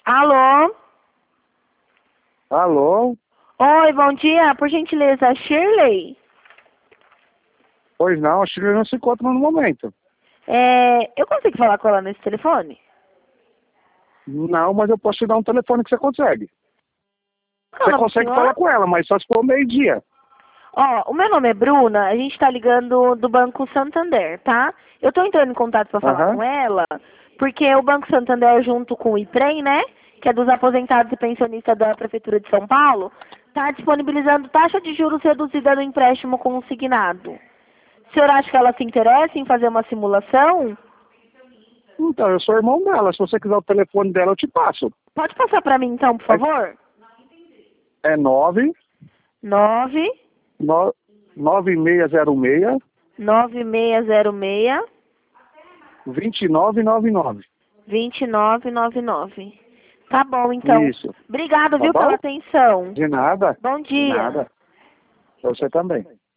Alô? Alô? Oi, bom dia. Por gentileza, Shirley? Pois não, a Shirley não se encontra no momento. Eu consigo falar com ela nesse telefone? Não, mas eu posso te dar um telefone que você consegue. Qual é o Você nome do consegue senhor? falar com ela, mas só se for meio-dia. Ó, o meu nome é Bruna, a gente tá ligando do Banco Santander, tá? Eu tô entrando em contato pra falar Aham. com ela, porque o Banco Santander, junto com o IPREM, né? Que é dos aposentados e pensionistas da Prefeitura de São Paulo, tá disponibilizando taxa de juros reduzida no empréstimo consignado. O senhor acha que ela se interessa em fazer uma simulação? Então, eu sou irmão dela. Se você quiser o telefone dela, eu te passo. Pode passar pra mim então, por É, favor? é 9 9606 9606 2999. 2999. Tá bom, então. Isso. Obrigada, Tá viu, pela bom? atenção. De nada. Bom De dia. nada. Pra você também.